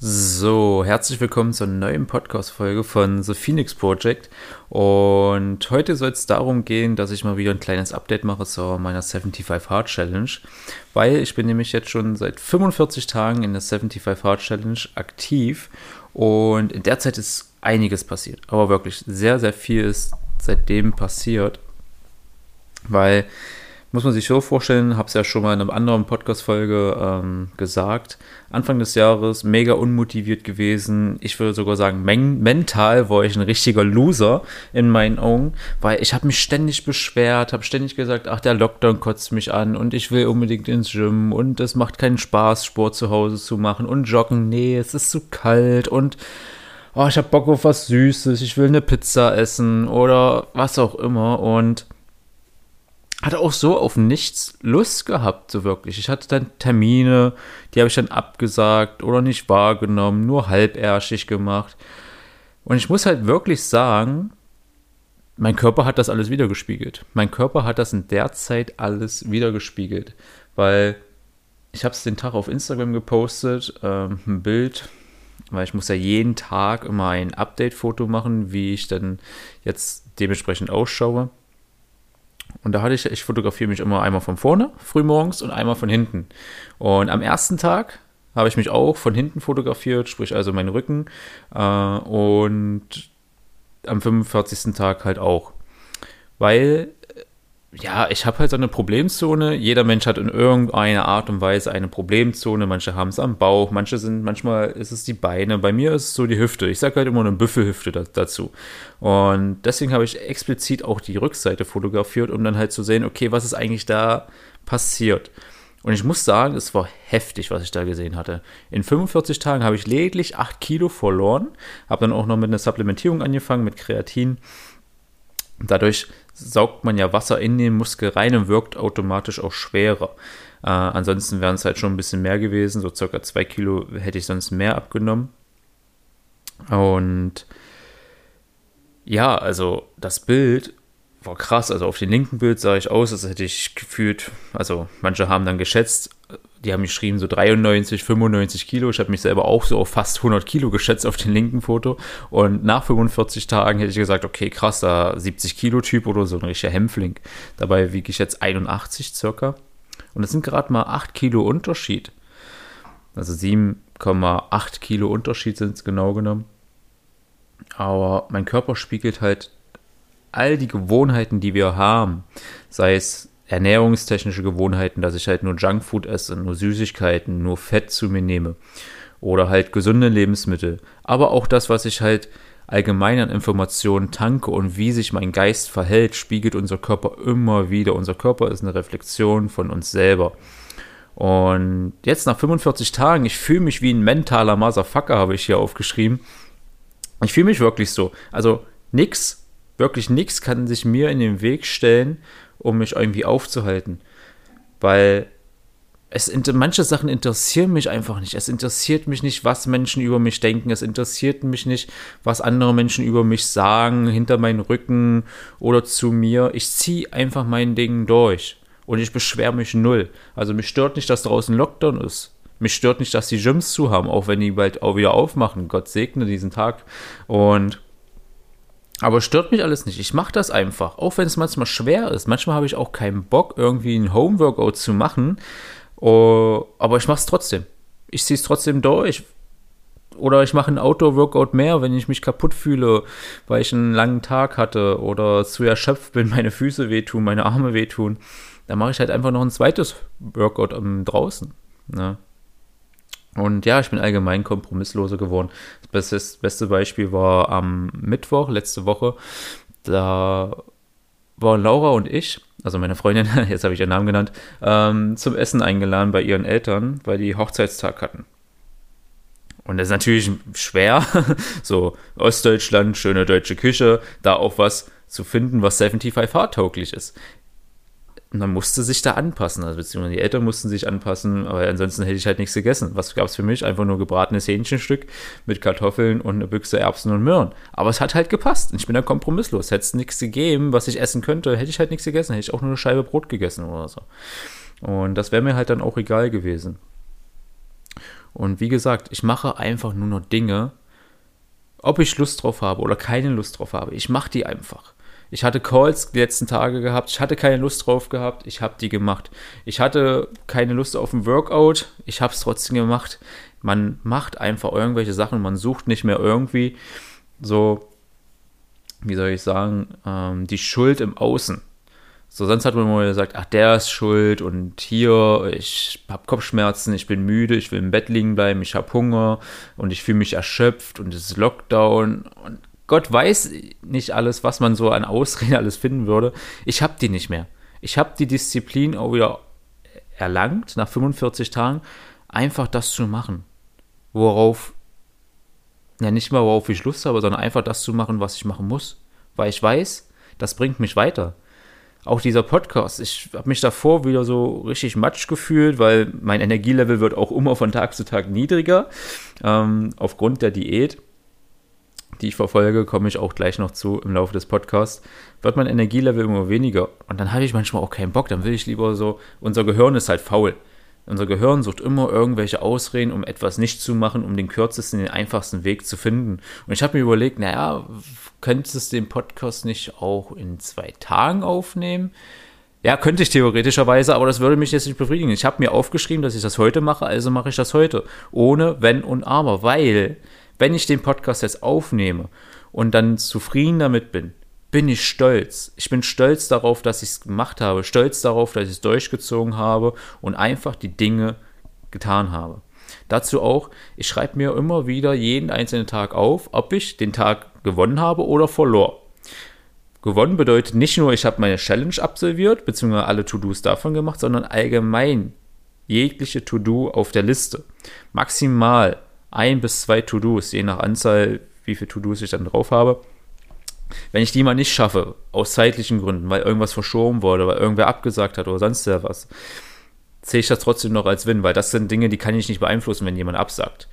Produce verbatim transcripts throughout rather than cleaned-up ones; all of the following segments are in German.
So, herzlich willkommen zur neuen Podcast-Folge von The Phoenix Project. Und heute soll es darum gehen, dass ich mal wieder ein kleines Update mache zu meiner fünfundsiebzig Hard Challenge. Weil ich bin nämlich jetzt schon seit fünfundvierzig Tagen in der fünfundsiebzig Hard Challenge aktiv. Und in der Zeit ist einiges passiert. Aber wirklich sehr, sehr viel ist seitdem passiert. Weil, muss man sich so vorstellen, habe es ja schon mal in einer anderen Podcast-Folge ähm, gesagt, Anfang des Jahres mega unmotiviert gewesen. Ich würde sogar sagen, men- mental war ich ein richtiger Loser in meinen Augen, weil ich habe mich ständig beschwert, habe ständig gesagt, ach, der Lockdown kotzt mich an und ich will unbedingt ins Gym und es macht keinen Spaß, Sport zu Hause zu machen und joggen, nee, es ist zu kalt und oh, ich habe Bock auf was Süßes, ich will eine Pizza essen oder was auch immer und hatte auch so auf nichts Lust gehabt, so wirklich. Ich hatte dann Termine, die habe ich dann abgesagt oder nicht wahrgenommen, nur halbärschig gemacht. Und ich muss halt wirklich sagen, mein Körper hat das alles wiedergespiegelt. Mein Körper hat das in der Zeit alles wiedergespiegelt, weil ich habe es den Tag auf Instagram gepostet, ähm, ein Bild, weil ich muss ja jeden Tag immer ein Update-Foto machen, wie ich dann jetzt dementsprechend ausschaue. Und da hatte ich, ich fotografiere mich immer einmal von vorne, frühmorgens, und einmal von hinten. Und am ersten Tag habe ich mich auch von hinten fotografiert, sprich also meinen Rücken. Äh, und am fünfundvierzigsten Tag halt auch. Weil, ja, ich habe halt so eine Problemzone. Jeder Mensch hat in irgendeiner Art und Weise eine Problemzone. Manche haben es am Bauch, manche sind, manchmal ist es die Beine. Bei mir ist es so die Hüfte. Ich sage halt immer eine Büffelhüfte da, dazu. Und deswegen habe ich explizit auch die Rückseite fotografiert, um dann halt zu sehen, okay, was ist eigentlich da passiert. Und ich muss sagen, es war heftig, was ich da gesehen hatte. In fünfundvierzig Tagen habe ich lediglich acht Kilo verloren. Habe dann auch noch mit einer Supplementierung angefangen, mit Kreatin. Dadurch saugt man ja Wasser in den Muskel rein und wirkt automatisch auch schwerer. Äh, ansonsten wären es halt schon ein bisschen mehr gewesen, so circa zwei Kilo hätte ich sonst mehr abgenommen. Und ja, also das Bild war krass. Also auf dem linken Bild sah ich aus, als hätte ich gefühlt, also manche haben dann geschätzt, die haben geschrieben so dreiundneunzig, fünfundneunzig Kilo. Ich habe mich selber auch so auf fast hundert Kilo geschätzt auf dem linken Foto. Und nach fünfundvierzig Tagen hätte ich gesagt, okay, krass, da siebzig Kilo Typ oder so, ein richtiger Hämpfling. Dabei wiege ich jetzt einundachtzig circa. Und das sind gerade mal acht Kilo Unterschied. Also sieben Komma acht Kilo Unterschied sind es genau genommen. Aber mein Körper spiegelt halt all die Gewohnheiten, die wir haben, sei es ernährungstechnische Gewohnheiten, dass ich halt nur Junkfood esse, nur Süßigkeiten, nur Fett zu mir nehme oder halt gesunde Lebensmittel, aber auch das, was ich halt allgemein an Informationen tanke und wie sich mein Geist verhält, spiegelt unser Körper immer wieder. Unser Körper ist eine Reflexion von uns selber. Und jetzt nach fünfundvierzig Tagen, ich fühle mich wie ein mentaler Motherfucker, habe ich hier aufgeschrieben. Ich fühle mich wirklich so. Also nix, wirklich nix kann sich mir in den Weg stellen, um mich irgendwie aufzuhalten. Weil es manche Sachen interessieren mich einfach nicht. Es interessiert mich nicht, was Menschen über mich denken. Es interessiert mich nicht, was andere Menschen über mich sagen, hinter meinen Rücken oder zu mir. Ich ziehe einfach mein Ding durch. Und ich beschwere mich null. Also mich stört nicht, dass draußen Lockdown ist. Mich stört nicht, dass die Gyms zu haben, auch wenn die bald auch wieder aufmachen. Gott segne diesen Tag. Und aber stört mich alles nicht. Ich mache das einfach. Auch wenn es manchmal schwer ist. Manchmal habe ich auch keinen Bock, irgendwie ein Home-Workout zu machen. Oh, aber ich mache es trotzdem. Ich ziehe es trotzdem durch. Oder ich mache ein Outdoor-Workout mehr, wenn ich mich kaputt fühle, weil ich einen langen Tag hatte oder zu erschöpft bin, meine Füße wehtun, meine Arme wehtun. Dann mache ich halt einfach noch ein zweites Workout um, draußen. Ne? Und ja, ich bin allgemein kompromissloser geworden. Das beste, beste Beispiel war am Mittwoch, letzte Woche. Da waren Laura und ich, also meine Freundin, jetzt habe ich ihren Namen genannt, ähm, zum Essen eingeladen bei ihren Eltern, weil die Hochzeitstag hatten. Und das ist natürlich schwer, so Ostdeutschland, schöne deutsche Küche, da auch was zu finden, was fünfundsiebzig Hard tauglich ist. Und man musste sich da anpassen, also beziehungsweise die Eltern mussten sich anpassen, aber ansonsten hätte ich halt nichts gegessen. Was gab es für mich? Einfach nur gebratenes Hähnchenstück mit Kartoffeln und eine Büchse Erbsen und Möhren. Aber es hat halt gepasst und ich bin da kompromisslos. Hätte es nichts gegeben, was ich essen könnte, hätte ich halt nichts gegessen, hätte ich auch nur eine Scheibe Brot gegessen oder so. Und das wäre mir halt dann auch egal gewesen. Und wie gesagt, ich mache einfach nur noch Dinge, ob ich Lust drauf habe oder keine Lust drauf habe. Ich mache die einfach. Ich hatte Calls die letzten Tage gehabt, ich hatte keine Lust drauf gehabt, ich habe die gemacht. Ich hatte keine Lust auf ein Workout, ich habe es trotzdem gemacht. Man macht einfach irgendwelche Sachen, man sucht nicht mehr irgendwie so, wie soll ich sagen, ähm, die Schuld im Außen. So, sonst hat man immer gesagt, ach, der ist schuld und hier, ich habe Kopfschmerzen, ich bin müde, ich will im Bett liegen bleiben, ich habe Hunger und ich fühle mich erschöpft und es ist Lockdown und Gott weiß nicht alles, was man so an Ausreden alles finden würde. Ich habe die nicht mehr. Ich habe die Disziplin auch wieder erlangt, nach fünfundvierzig Tagen, einfach das zu machen, worauf, ja nicht mal worauf ich Lust habe, sondern einfach das zu machen, was ich machen muss, weil ich weiß, das bringt mich weiter. Auch dieser Podcast, ich habe mich davor wieder so richtig matsch gefühlt, weil mein Energielevel wird auch immer von Tag zu Tag niedriger. Ähm, aufgrund der Diät, die ich verfolge, komme ich auch gleich noch zu im Laufe des Podcasts, wird mein Energielevel immer weniger. Und dann habe ich manchmal auch keinen Bock, dann will ich lieber so, unser Gehirn ist halt faul. Unser Gehirn sucht immer irgendwelche Ausreden, um etwas nicht zu machen, um den kürzesten, den einfachsten Weg zu finden. Und ich habe mir überlegt, naja, könntest du den Podcast nicht auch in zwei Tagen aufnehmen? Ja, könnte ich theoretischerweise, aber das würde mich jetzt nicht befriedigen. Ich habe mir aufgeschrieben, dass ich das heute mache, also mache ich das heute. Ohne Wenn und Aber, weil, wenn ich den Podcast jetzt aufnehme und dann zufrieden damit bin, bin ich stolz. Ich bin stolz darauf, dass ich es gemacht habe, stolz darauf, dass ich es durchgezogen habe und einfach die Dinge getan habe. Dazu auch, ich schreibe mir immer wieder jeden einzelnen Tag auf, ob ich den Tag gewonnen habe oder verlor. Gewonnen bedeutet nicht nur, ich habe meine Challenge absolviert, beziehungsweise alle To-Dos davon gemacht, sondern allgemein jegliche To-Do auf der Liste. Maximal ein bis zwei To-Dos, je nach Anzahl, wie viele To-Dos ich dann drauf habe. Wenn ich die mal nicht schaffe, aus zeitlichen Gründen, weil irgendwas verschoben wurde, weil irgendwer abgesagt hat oder sonst was, sehe ich das trotzdem noch als Win, weil das sind Dinge, die kann ich nicht beeinflussen, wenn jemand absagt.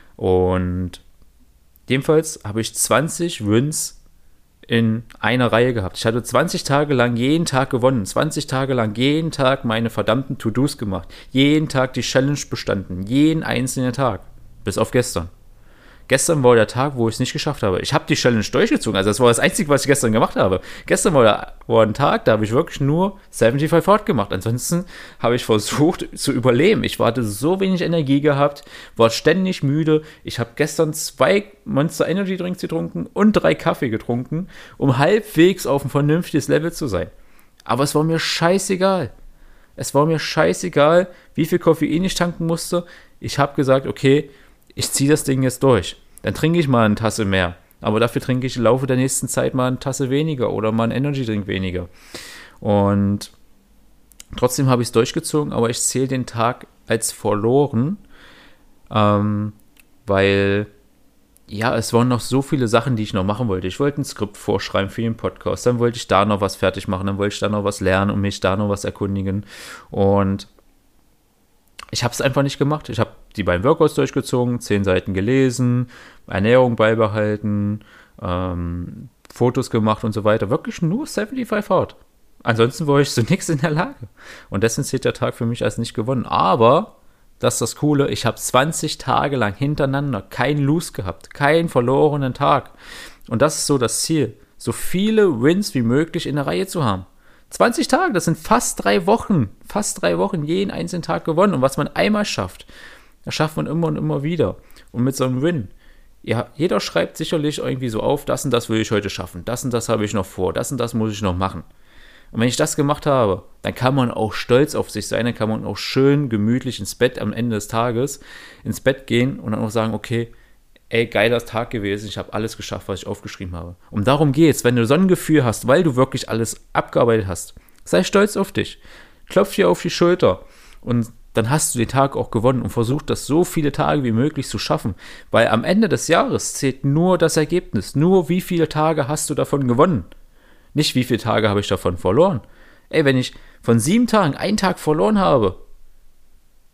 Und jedenfalls habe ich zwanzig Wins in einer Reihe gehabt. Ich hatte zwanzig Tage lang jeden Tag gewonnen, zwanzig Tage lang jeden Tag meine verdammten To-Dos gemacht, jeden Tag die Challenge bestanden, jeden einzelnen Tag, bis auf gestern. Gestern war der Tag, wo ich es nicht geschafft habe. Ich habe die Challenge durchgezogen. Also das war das Einzige, was ich gestern gemacht habe. Gestern war, der, war ein Tag, da habe ich wirklich nur fünfundsiebzig Hard gemacht. Ansonsten habe ich versucht zu überleben. Ich hatte so wenig Energie gehabt, war ständig müde. Ich habe gestern zwei Monster Energy Drinks getrunken und drei Kaffee getrunken, um halbwegs auf ein vernünftiges Level zu sein. Aber es war mir scheißegal. Es war mir scheißegal, wie viel Koffein ich tanken musste. Ich habe gesagt, okay, ich ziehe das Ding jetzt durch. Dann trinke ich mal eine Tasse mehr. Aber dafür trinke ich im Laufe der nächsten Zeit mal eine Tasse weniger oder mal einen Energy-Drink weniger. Und trotzdem habe ich es durchgezogen, aber ich zähle den Tag als verloren, ähm, weil, ja, es waren noch so viele Sachen, die ich noch machen wollte. Ich wollte ein Skript vorschreiben für den Podcast, dann wollte ich da noch was fertig machen, dann wollte ich da noch was lernen und mich da noch was erkundigen. Und ich habe es einfach nicht gemacht. Ich habe die beiden Workouts durchgezogen, zehn Seiten gelesen, Ernährung beibehalten, ähm, Fotos gemacht und so weiter. Wirklich nur fünfundsiebzig Hard. Ansonsten war ich so nichts in der Lage. Und deswegen zählt der Tag für mich als nicht gewonnen. Aber, das ist das Coole, ich habe zwanzig Tage lang hintereinander keinen Lose gehabt, keinen verlorenen Tag. Und das ist so das Ziel, so viele Wins wie möglich in der Reihe zu haben. zwanzig Tage, das sind fast drei Wochen, fast drei Wochen jeden einzelnen Tag gewonnen. Und was man einmal schafft, das schafft man immer und immer wieder. Und mit so einem Win, ja, jeder schreibt sicherlich irgendwie so auf, das und das will ich heute schaffen, das und das habe ich noch vor, das und das muss ich noch machen. Und wenn ich das gemacht habe, dann kann man auch stolz auf sich sein, dann kann man auch schön gemütlich ins Bett am Ende des Tages, ins Bett gehen und dann auch sagen, okay, ey, geiler Tag gewesen, ich habe alles geschafft, was ich aufgeschrieben habe. Und darum geht's, wenn du so ein Gefühl hast, weil du wirklich alles abgearbeitet hast, sei stolz auf dich, klopf dir auf die Schulter und dann hast du den Tag auch gewonnen und versuch das so viele Tage wie möglich zu schaffen, weil am Ende des Jahres zählt nur das Ergebnis, nur wie viele Tage hast du davon gewonnen, nicht wie viele Tage habe ich davon verloren. Ey, wenn ich von sieben Tagen einen Tag verloren habe,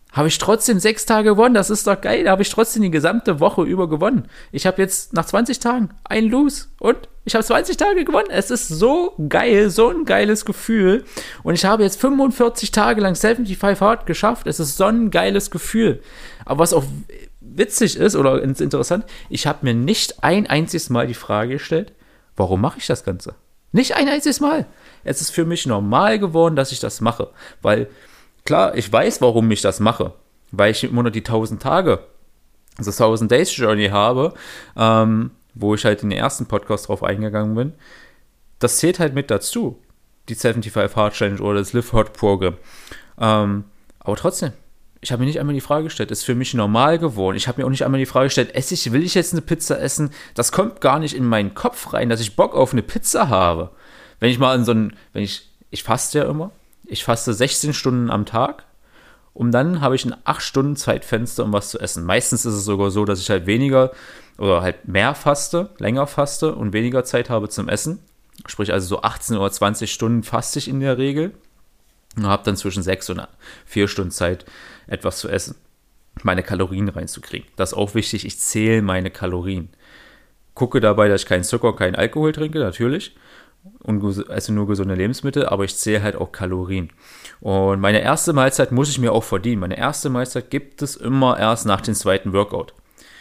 habe ich trotzdem sechs Tage gewonnen. Das ist doch geil. Da habe ich trotzdem die gesamte Woche über gewonnen. Ich habe jetzt nach zwanzig Tagen ein Lose und ich habe zwanzig Tage gewonnen. Es ist so geil, so ein geiles Gefühl. Und ich habe jetzt fünfundvierzig Tage lang fünfundsiebzig Hard geschafft. Es ist so ein geiles Gefühl. Aber was auch witzig ist oder interessant, ich habe mir nicht ein einziges Mal die Frage gestellt, warum mache ich das Ganze? Nicht ein einziges Mal. Es ist für mich normal geworden, dass ich das mache. Weil klar, ich weiß, warum ich das mache, weil ich immer noch die tausend Tage, also tausend Days Journey habe, ähm, wo ich halt in den ersten Podcast drauf eingegangen bin. Das zählt halt mit dazu, die fünfundsiebzig Hard Challenge oder das Live Hard Program. Ähm, aber trotzdem, ich habe mir nicht einmal die Frage gestellt, ist für mich normal geworden. Ich habe mir auch nicht einmal die Frage gestellt, esse ich, will ich jetzt eine Pizza essen? Das kommt gar nicht in meinen Kopf rein, dass ich Bock auf eine Pizza habe. Wenn ich mal in so ein, wenn ich, ich faste ja immer, ich faste sechzehn Stunden am Tag und dann habe ich ein acht Stunden Zeitfenster, um was zu essen. Meistens ist es sogar so, dass ich halt weniger oder halt mehr faste, länger faste und weniger Zeit habe zum Essen. Sprich also so achtzehn oder zwanzig Stunden faste ich in der Regel und habe dann zwischen sechs und vier Stunden Zeit, etwas zu essen, meine Kalorien reinzukriegen. Das ist auch wichtig, ich zähle meine Kalorien. Gucke dabei, dass ich keinen Zucker, keinen Alkohol trinke, natürlich. Und esse nur gesunde Lebensmittel, aber ich zähle halt auch Kalorien. Und meine erste Mahlzeit muss ich mir auch verdienen. Meine erste Mahlzeit gibt es immer erst nach dem zweiten Workout.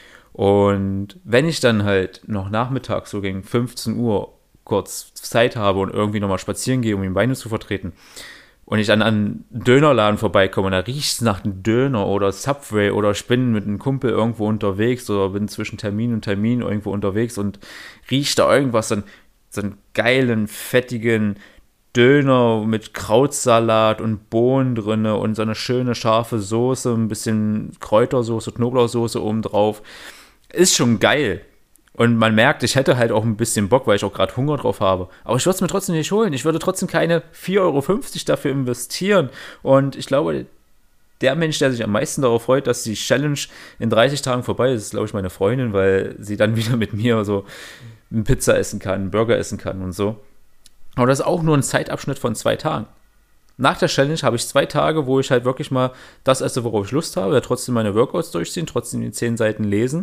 Und wenn ich dann halt noch nachmittags so gegen fünfzehn Uhr kurz Zeit habe und irgendwie nochmal spazieren gehe, um die Beine zu vertreten, und ich dann an einen Dönerladen vorbeikomme und da riecht es nach einem Döner oder Subway oder ich bin mit einem Kumpel irgendwo unterwegs oder bin zwischen Termin und Termin irgendwo unterwegs und riecht da irgendwas, dann so einen geilen, fettigen Döner mit Krautsalat und Bohnen drin und so eine schöne scharfe Soße, ein bisschen Kräutersoße, Knoblauchsoße obendrauf. Ist schon geil. Und man merkt, ich hätte halt auch ein bisschen Bock, weil ich auch gerade Hunger drauf habe. Aber ich würde es mir trotzdem nicht holen. Ich würde trotzdem keine vier Euro fünfzig dafür investieren. Und ich glaube, der Mensch, der sich am meisten darauf freut, dass die Challenge in dreißig Tagen vorbei ist, ist, glaube ich, meine Freundin, weil sie dann wieder mit mir so eine Pizza essen kann, einen Burger essen kann und so. Aber das ist auch nur ein Zeitabschnitt von zwei Tagen. Nach der Challenge habe ich zwei Tage, wo ich halt wirklich mal das esse, worauf ich Lust habe, ja, trotzdem meine Workouts durchziehen, trotzdem die zehn Seiten lesen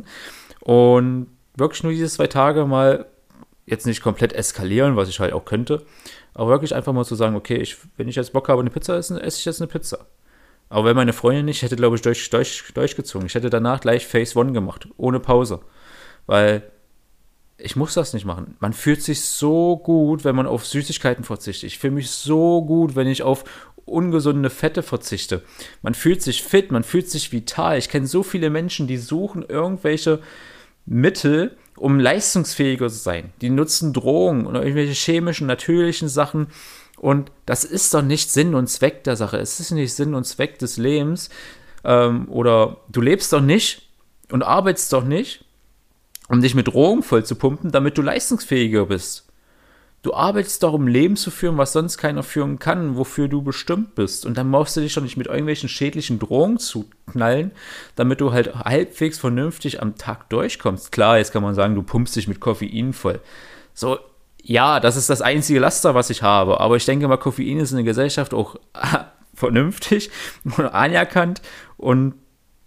und wirklich nur diese zwei Tage mal jetzt nicht komplett eskalieren, was ich halt auch könnte, aber wirklich einfach mal zu sagen, okay, ich, wenn ich jetzt Bock habe, eine Pizza essen, esse ich jetzt eine Pizza. Aber wenn meine Freundin nicht, hätte, glaube ich, durch, durch, durchgezogen. Ich hätte danach gleich Phase One gemacht, ohne Pause. Weil ich muss das nicht machen. Man fühlt sich so gut, wenn man auf Süßigkeiten verzichtet. Ich fühle mich so gut, wenn ich auf ungesunde Fette verzichte. Man fühlt sich fit, man fühlt sich vital. Ich kenne so viele Menschen, die suchen irgendwelche Mittel, um leistungsfähiger zu sein. Die nutzen Drogen oder irgendwelche chemischen, natürlichen Sachen. Und das ist doch nicht Sinn und Zweck der Sache. Es ist nicht Sinn und Zweck des Lebens. Ähm, oder du lebst doch nicht und arbeitest doch nicht, um dich mit Drogen voll zu pumpen, damit du leistungsfähiger bist. Du arbeitest doch, um Leben zu führen, was sonst keiner führen kann, wofür du bestimmt bist. Und dann brauchst du dich doch nicht mit irgendwelchen schädlichen Drogen zuknallen, damit du halt halbwegs vernünftig am Tag durchkommst. Klar, jetzt kann man sagen, du pumpst dich mit Koffein voll. So, ja, das ist das einzige Laster, was ich habe. Aber ich denke mal, Koffein ist in der Gesellschaft auch vernünftig und anerkannt und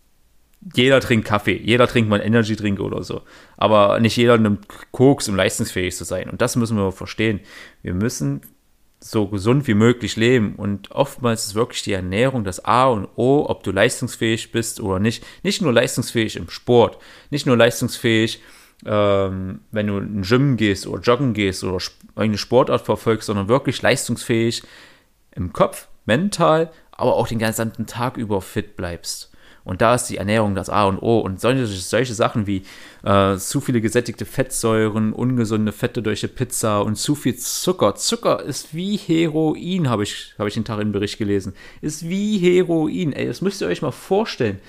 jeder trinkt Kaffee, jeder trinkt mal einen Energy-Drink oder so. Aber nicht jeder nimmt Koks, um leistungsfähig zu sein. Und das müssen wir verstehen. Wir müssen so gesund wie möglich leben. Und oftmals ist wirklich die Ernährung das A und O, ob du leistungsfähig bist oder nicht. Nicht nur leistungsfähig im Sport, nicht nur leistungsfähig, ähm, wenn du in den Gym gehst oder joggen gehst oder eine Sportart verfolgst, sondern wirklich leistungsfähig im Kopf, mental, aber auch den gesamten Tag über fit bleibst. Und da ist die Ernährung das A und O. Und solche, solche Sachen wie äh, zu viele gesättigte Fettsäuren, ungesunde Fette durch die Pizza und zu viel Zucker. Zucker ist wie Heroin, habe ich, hab ich den Tag im Bericht gelesen. Ist wie Heroin. Ey, das müsst ihr euch mal vorstellen.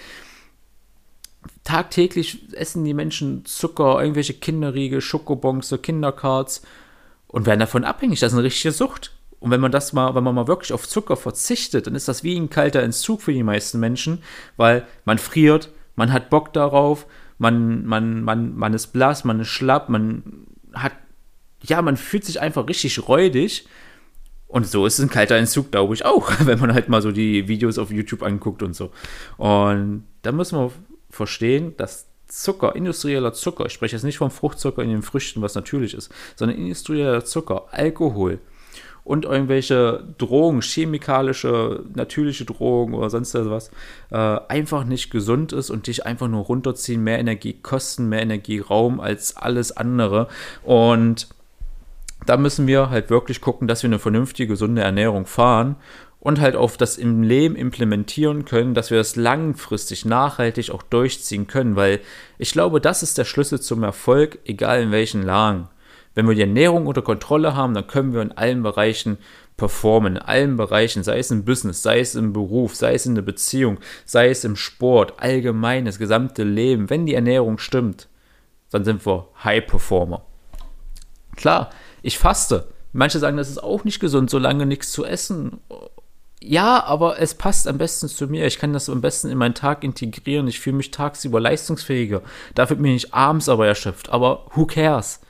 Tagtäglich essen die Menschen Zucker, irgendwelche Kinderriegel, Schokobons, Kinderkarts und werden davon abhängig. Das ist eine richtige Sucht. Und wenn man das mal, wenn man mal wirklich auf Zucker verzichtet, dann ist das wie ein kalter Entzug für die meisten Menschen, weil man friert, man hat Bock darauf, man, man, man, man ist blass, man ist schlapp, man hat, ja, man fühlt sich einfach richtig räudig Und so ist ein kalter Entzug, glaube ich, auch, wenn man halt mal so die Videos auf YouTube anguckt und so. Und da müssen wir verstehen, dass Zucker, industrieller Zucker, ich spreche jetzt nicht vom Fruchtzucker in den Früchten, was natürlich ist, sondern industrieller Zucker, Alkohol und irgendwelche Drogen, chemikalische, natürliche Drogen oder sonst was, äh, einfach nicht gesund ist und dich einfach nur runterziehen, mehr Energie kosten, mehr Energieraum als alles andere. Und da müssen wir halt wirklich gucken, dass wir eine vernünftige, gesunde Ernährung fahren und halt auf das im Leben implementieren können, dass wir das langfristig, nachhaltig auch durchziehen können, weil ich glaube, das ist der Schlüssel zum Erfolg, egal in welchen Lagen. Wenn wir die Ernährung unter Kontrolle haben, dann können wir in allen Bereichen performen, in allen Bereichen, sei es im Business, sei es im Beruf, sei es in der Beziehung, sei es im Sport, allgemein, das gesamte Leben. Wenn die Ernährung stimmt, dann sind wir High Performer. Klar, ich faste. Manche sagen, das ist auch nicht gesund, so lange nichts zu essen. Ja, aber es passt am besten zu mir. Ich kann das am besten in meinen Tag integrieren. Ich fühle mich tagsüber leistungsfähiger. Dafür bin ich abends aber erschöpft. Aber who cares?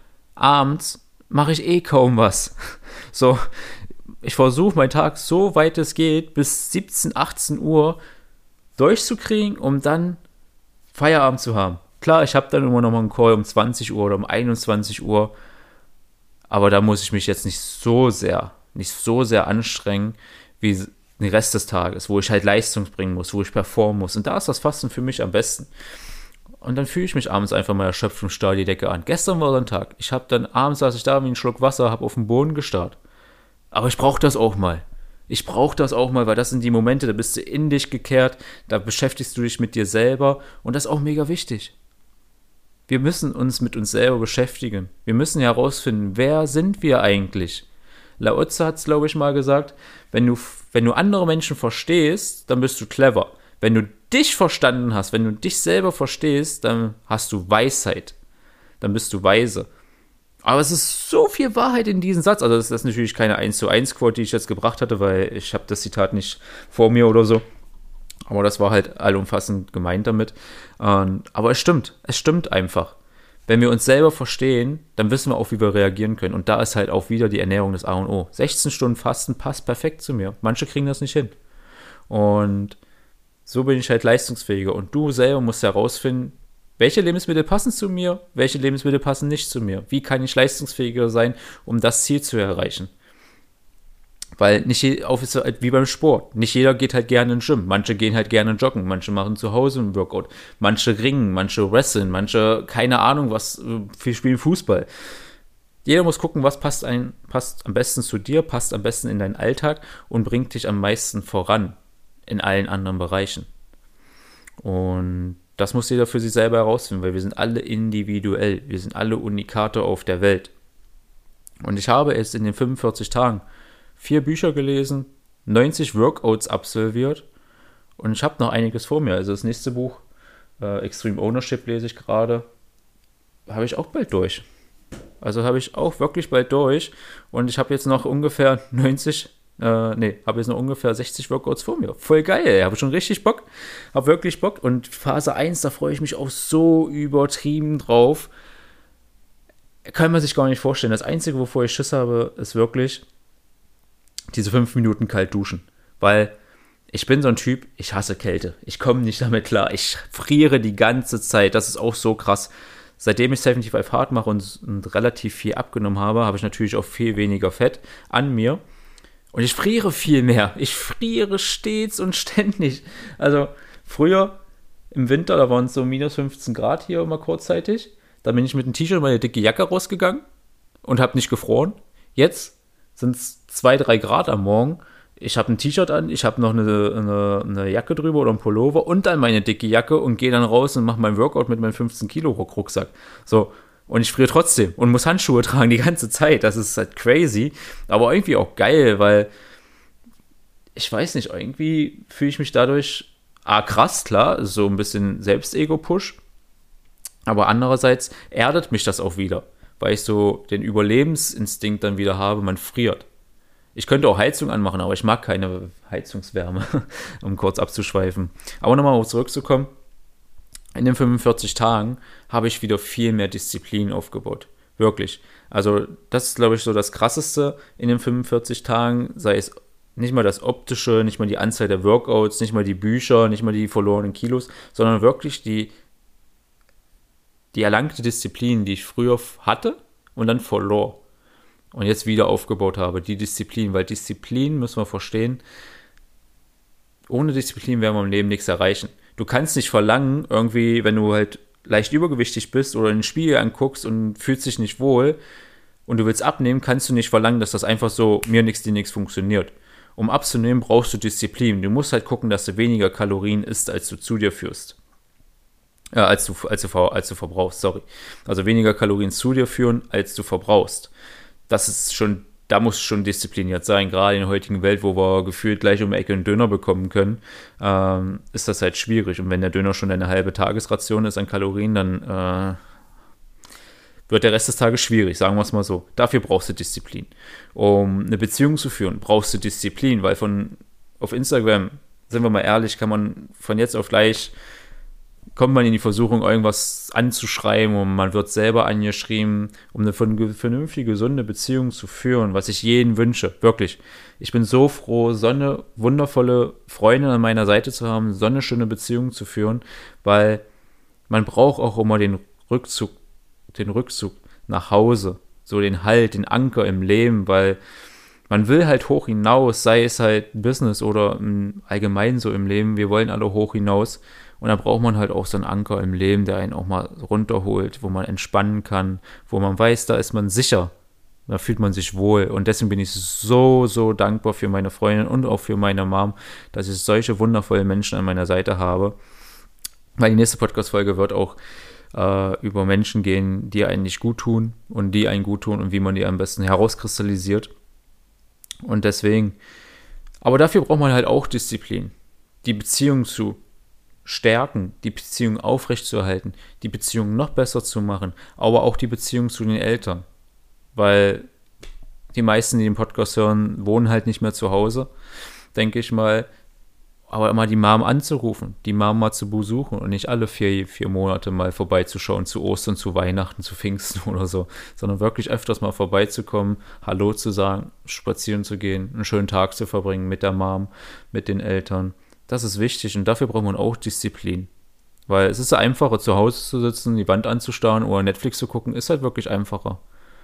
Abends mache ich eh kaum was. So, ich versuche meinen Tag so weit es geht bis siebzehn, achtzehn Uhr durchzukriegen, um dann Feierabend zu haben. Klar, ich habe dann immer noch mal einen Call um zwanzig Uhr oder um einundzwanzig Uhr. Aber da muss ich mich jetzt nicht so sehr, nicht so sehr anstrengen wie den Rest des Tages, wo ich halt Leistung bringen muss, wo ich performen muss. Und da ist das Fasten für mich am besten. Und dann fühle ich mich abends einfach mal erschöpft und starr die Decke an. Gestern war so ein Tag. Ich habe dann abends, saß ich da wie ein Schluck Wasser, habe auf den Boden gestarrt. Aber ich brauche das auch mal. Ich brauche das auch mal, weil das sind die Momente, da bist du in dich gekehrt, da beschäftigst du dich mit dir selber und das ist auch mega wichtig. Wir müssen uns mit uns selber beschäftigen. Wir müssen herausfinden, wer sind wir eigentlich? Lao Tzu hat es, glaube ich, mal gesagt, wenn du, wenn du andere Menschen verstehst, dann bist du clever. Wenn du dich verstanden hast, wenn du dich selber verstehst, dann hast du Weisheit. Dann bist du weise. Aber es ist so viel Wahrheit in diesem Satz. Also das ist natürlich keine eins zu eins Quote, die ich jetzt gebracht hatte, weil ich habe das Zitat nicht vor mir oder so. Aber das war halt allumfassend gemeint damit. Ähm, aber es stimmt. Es stimmt einfach. Wenn wir uns selber verstehen, dann wissen wir auch, wie wir reagieren können. Und da ist halt auch wieder die Ernährung das A und O. sechzehn Stunden Fasten passt perfekt zu mir. Manche kriegen das nicht hin. Und so bin ich halt leistungsfähiger. Und du selber musst herausfinden, welche Lebensmittel passen zu mir, welche Lebensmittel passen nicht zu mir. Wie kann ich leistungsfähiger sein, um das Ziel zu erreichen? Weil nicht je, auf ist halt wie beim Sport. Nicht jeder geht halt gerne in den Gym. Manche gehen halt gerne joggen. Manche machen zu Hause einen Workout. Manche ringen, manche wresteln, manche keine Ahnung was, viel spielen Fußball. Jeder muss gucken, was passt, ein, passt am besten zu dir, passt am besten in deinen Alltag und bringt dich am meisten voran in allen anderen Bereichen. Und das muss jeder für sich selber herausfinden, weil wir sind alle individuell. Wir sind alle Unikate auf der Welt. Und ich habe jetzt in den fünfundvierzig Tagen vier Bücher gelesen, neunzig Workouts absolviert und ich habe noch einiges vor mir. Also das nächste Buch, äh, Extreme Ownership, lese ich gerade, habe ich auch bald durch. Also habe ich auch wirklich bald durch und ich habe jetzt noch ungefähr neunzig, äh, nee, habe jetzt noch ungefähr sechzig Workouts vor mir. Voll geil, ey. Habe schon richtig Bock, habe wirklich Bock und Phase eins, da freue ich mich auch so übertrieben drauf. Kann man sich gar nicht vorstellen. Das Einzige, wovor ich Schiss habe, ist wirklich diese fünf Minuten kalt duschen, weil ich bin so ein Typ, ich hasse Kälte, ich komme nicht damit klar, ich friere die ganze Zeit, das ist auch so krass. Seitdem ich fünfundsiebzig Hard mache und, und relativ viel abgenommen habe, habe ich natürlich auch viel weniger Fett an mir und ich friere viel mehr, ich friere stets und ständig. Also früher im Winter, da waren es so minus fünfzehn Grad hier immer kurzzeitig, da bin ich mit einem T-Shirt und meine dicke Jacke rausgegangen und habe nicht gefroren. Jetzt sind es zwei, drei Grad am Morgen. Ich habe ein T-Shirt an, ich habe noch eine, eine, eine Jacke drüber oder einen Pullover und dann meine dicke Jacke und gehe dann raus und mache meinen Workout mit meinem fünfzehn Kilo Rucksack. So, und ich friere trotzdem und muss Handschuhe tragen die ganze Zeit. Das ist halt crazy, aber irgendwie auch geil, weil ich weiß nicht, irgendwie fühle ich mich dadurch, ah krass, klar, so ein bisschen Selbstego-Push, aber andererseits erdet mich das auch wieder, weil ich so den Überlebensinstinkt dann wieder habe, man friert. Ich könnte auch Heizung anmachen, aber ich mag keine Heizungswärme, um kurz abzuschweifen. Aber nochmal zurückzukommen, in den fünfundvierzig Tagen habe ich wieder viel mehr Disziplin aufgebaut. Wirklich. Also das ist, glaube ich, so das Krasseste in den fünfundvierzig Tagen, sei es nicht mal das Optische, nicht mal die Anzahl der Workouts, nicht mal die Bücher, nicht mal die verlorenen Kilos, sondern wirklich die, die erlangte Disziplin, die ich früher hatte und dann verlor und jetzt wieder aufgebaut habe, die Disziplin, weil Disziplin, müssen wir verstehen, ohne Disziplin werden wir im Leben nichts erreichen. Du kannst nicht verlangen, irgendwie, wenn du halt leicht übergewichtig bist oder in den Spiegel anguckst und fühlst dich nicht wohl und du willst abnehmen, kannst du nicht verlangen, dass das einfach so mir nichts, dir nichts funktioniert. Um abzunehmen, brauchst du Disziplin. Du musst halt gucken, dass du weniger Kalorien isst, als du zu dir führst. Äh, als du, als du, als du verbrauchst, sorry. Also weniger Kalorien zu dir führen, als du verbrauchst. Das ist schon, da muss schon diszipliniert sein. Gerade in der heutigen Welt, wo wir gefühlt gleich um die Ecke einen Döner bekommen können, ähm, ist das halt schwierig. Und wenn der Döner schon eine halbe Tagesration ist an Kalorien, dann äh, wird der Rest des Tages schwierig, sagen wir es mal so. Dafür brauchst du Disziplin. Um eine Beziehung zu führen, brauchst du Disziplin, weil von auf Instagram, sind wir mal ehrlich, kann man von jetzt auf gleich, kommt man in die Versuchung, irgendwas anzuschreiben und man wird selber angeschrieben, um eine vernünftige, gesunde Beziehung zu führen, was ich jedem wünsche, wirklich. Ich bin so froh, so eine wundervolle Freundin an meiner Seite zu haben, so eine schöne Beziehung zu führen, weil man braucht auch immer den Rückzug, den Rückzug nach Hause, so den Halt, den Anker im Leben, weil man will halt hoch hinaus, sei es halt Business oder allgemein so im Leben, wir wollen alle hoch hinaus und da braucht man halt auch so einen Anker im Leben, der einen auch mal runterholt, wo man entspannen kann, wo man weiß, da ist man sicher, da fühlt man sich wohl und deswegen bin ich so, so dankbar für meine Freundin und auch für meine Mom, dass ich solche wundervollen Menschen an meiner Seite habe, weil die nächste Podcast-Folge wird auch äh, über Menschen gehen, die einen nicht gut tun und die einen gut tun und wie man die am besten herauskristallisiert. Und deswegen, aber dafür braucht man halt auch Disziplin, die Beziehung zu stärken, die Beziehung aufrechtzuerhalten, die Beziehung noch besser zu machen, aber auch die Beziehung zu den Eltern, weil die meisten, die den Podcast hören, wohnen halt nicht mehr zu Hause, denke ich mal, aber immer die Mom anzurufen, die Mom mal zu besuchen und nicht alle vier, vier Monate mal vorbeizuschauen, zu Ostern, zu Weihnachten, zu Pfingsten oder so, sondern wirklich öfters mal vorbeizukommen, Hallo zu sagen, spazieren zu gehen, einen schönen Tag zu verbringen mit der Mom, mit den Eltern. Das ist wichtig und dafür braucht man auch Disziplin. Weil es ist einfacher, zu Hause zu sitzen, die Wand anzustarren oder Netflix zu gucken, ist halt wirklich einfacher.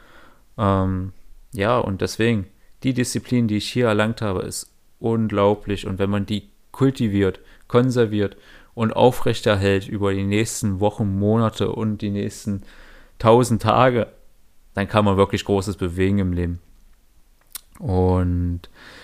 Ähm, ja, und deswegen, die Disziplin, die ich hier erlangt habe, ist unglaublich und wenn man die kultiviert, konserviert und aufrechterhält über die nächsten Wochen, Monate und die nächsten tausend Tage, dann kann man wirklich Großes bewegen im Leben. Und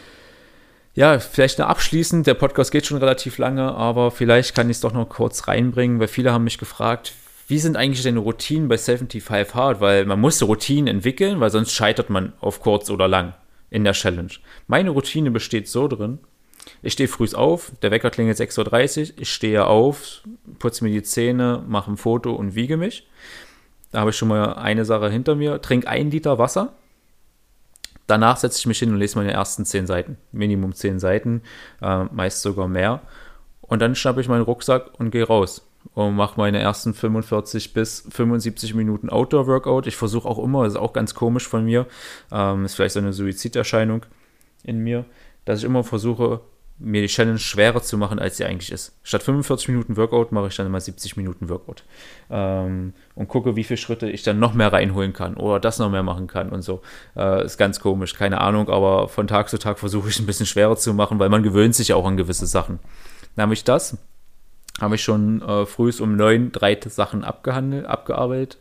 ja, vielleicht noch abschließend, der Podcast geht schon relativ lange, aber vielleicht kann ich es doch noch kurz reinbringen, weil viele haben mich gefragt, wie sind eigentlich deine Routinen bei fünfundsiebzig Hard, weil man muss Routinen entwickeln, weil sonst scheitert man auf kurz oder lang in der Challenge. Meine Routine besteht so drin, ich stehe früh auf, der Wecker klingelt sechs Uhr dreißig, ich stehe auf, putze mir die Zähne, mache ein Foto und wiege mich. Da habe ich schon mal eine Sache hinter mir, trinke ein Liter Wasser. Danach setze ich mich hin und lese meine ersten zehn Seiten, Minimum zehn Seiten, äh, meist sogar mehr. Und dann schnappe ich meinen Rucksack und gehe raus und mache meine ersten fünfundvierzig bis fünfundsiebzig Minuten Outdoor-Workout. Ich versuche auch immer, das ist auch ganz komisch von mir, ähm, ist vielleicht so eine Suiziderscheinung in mir, dass ich immer versuche, mir die Challenge schwerer zu machen, als sie eigentlich ist. Statt fünfundvierzig Minuten Workout mache ich dann immer siebzig Minuten Workout. Ähm, und gucke, wie viele Schritte ich dann noch mehr reinholen kann oder das noch mehr machen kann und so. Äh, ist ganz komisch, keine Ahnung, aber von Tag zu Tag versuche ich es ein bisschen schwerer zu machen, weil man gewöhnt sich ja auch an gewisse Sachen. Dann habe ich das, habe ich schon äh, früh um neun drei Sachen abgehandelt, abgearbeitet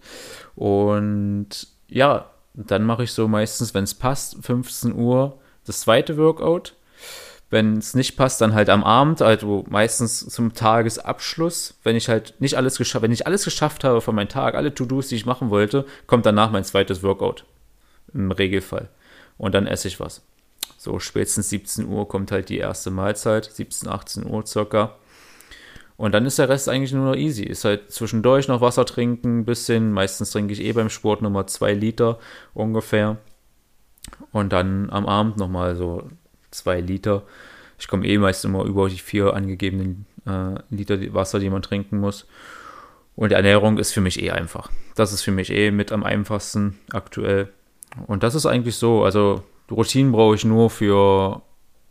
und ja, dann mache ich so meistens, wenn es passt, fünfzehn Uhr das zweite Workout. Wenn es nicht passt, dann halt am Abend, also meistens zum Tagesabschluss. Wenn ich halt nicht alles geschafft, wenn ich alles geschafft habe von meinem Tag, alle To-Dos, die ich machen wollte, kommt danach mein zweites Workout. Im Regelfall. Und dann esse ich was. So spätestens siebzehn Uhr kommt halt die erste Mahlzeit, siebzehn, achtzehn Uhr circa. Und dann ist der Rest eigentlich nur noch easy. Ist halt zwischendurch noch Wasser trinken, ein bisschen. Meistens trinke ich eh beim Sport nochmal zwei Liter ungefähr. Und dann am Abend nochmal so zwei Liter. Ich komme eh meist immer über die vier angegebenen äh, Liter Wasser, die man trinken muss. Und die Ernährung ist für mich eh einfach. Das ist für mich eh mit am einfachsten aktuell. Und das ist eigentlich so. Also Routinen brauche ich nur für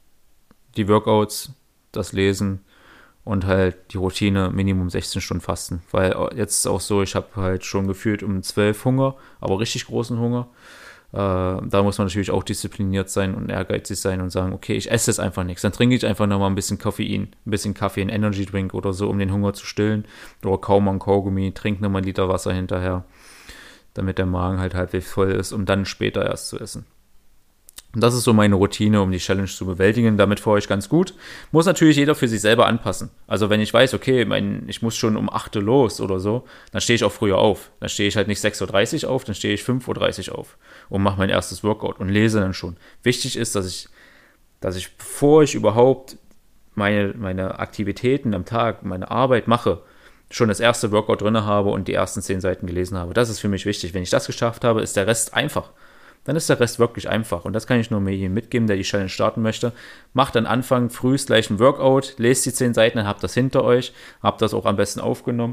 die Workouts, das Lesen und halt die Routine Minimum sechzehn Stunden Fasten. Weil jetzt ist es auch so, ich habe halt schon gefühlt um zwölf Hunger, aber richtig großen Hunger. Äh, da muss man natürlich auch diszipliniert sein und ehrgeizig sein und sagen, okay, ich esse jetzt einfach nichts. Dann trinke ich einfach nochmal ein bisschen Koffein, ein bisschen Kaffee, einen Energy Drink oder so, um den Hunger zu stillen. Oder kaum mal ein Kaugummi, trinke nochmal einen Liter Wasser hinterher, damit der Magen halt halbwegs voll ist, um dann später erst zu essen. Und das ist so meine Routine, um die Challenge zu bewältigen. Damit fahre ich ganz gut. Muss natürlich jeder für sich selber anpassen. Also wenn ich weiß, okay, mein, ich muss schon um acht Uhr los oder so, dann stehe ich auch früher auf. Dann stehe ich halt nicht sechs Uhr dreißig auf, dann stehe ich fünf Uhr dreißig auf und mache mein erstes Workout und lese dann schon. Wichtig ist, dass ich, dass ich, bevor ich überhaupt meine, meine Aktivitäten am Tag, meine Arbeit mache, schon das erste Workout drin habe und die ersten zehn Seiten gelesen habe. Das ist für mich wichtig. Wenn ich das geschafft habe, ist der Rest einfach. Dann ist der Rest wirklich einfach. Und das kann ich nur mir jedem mitgeben, der die Challenge starten möchte. Macht am Anfang frühst gleich ein Workout, lest die zehn Seiten, dann habt das hinter euch, habt das auch am besten aufgenommen.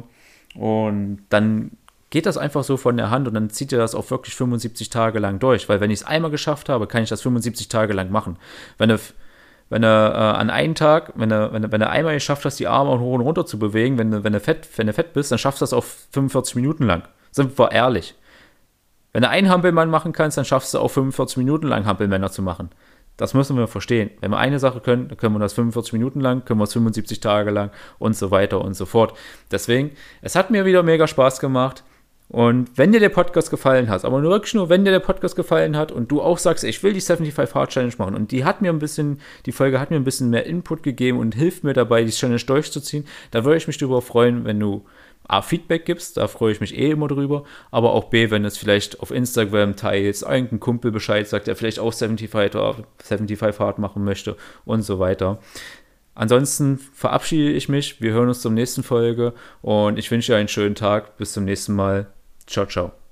Und dann geht das einfach so von der Hand und dann zieht ihr das auch wirklich fünfundsiebzig Tage lang durch. Weil wenn ich es einmal geschafft habe, kann ich das fünfundsiebzig Tage lang machen. Wenn du, wenn du äh, an einem Tag, wenn du, wenn, du, wenn du einmal geschafft hast, die Arme hoch und runter zu bewegen, wenn du, wenn du, fett, wenn du fett bist, dann schaffst du das auch fünfundvierzig Minuten lang. Sind wir ehrlich. Wenn du einen Hampelmann machen kannst, dann schaffst du auch fünfundvierzig Minuten lang Hampelmänner zu machen. Das müssen wir verstehen. Wenn wir eine Sache können, dann können wir das fünfundvierzig Minuten lang, können wir es fünfundsiebzig Tage lang und so weiter und so fort. Deswegen, es hat mir wieder mega Spaß gemacht. Und wenn dir der Podcast gefallen hat, aber nur wirklich nur, wenn dir der Podcast gefallen hat und du auch sagst, ich will die fünfundsiebzig Hard Challenge machen und die hat mir ein bisschen, die Folge hat mir ein bisschen mehr Input gegeben und hilft mir dabei, die Challenge durchzuziehen, da würde ich mich darüber freuen, wenn du A, Feedback gibst, da freue ich mich eh immer drüber, aber auch B, wenn du es vielleicht auf Instagram teilst, irgendein Kumpel Bescheid sagt, der vielleicht auch fünfundsiebzig Hard machen möchte und so weiter. Ansonsten verabschiede ich mich, wir hören uns zur nächsten Folge und ich wünsche dir einen schönen Tag, bis zum nächsten Mal, ciao, ciao.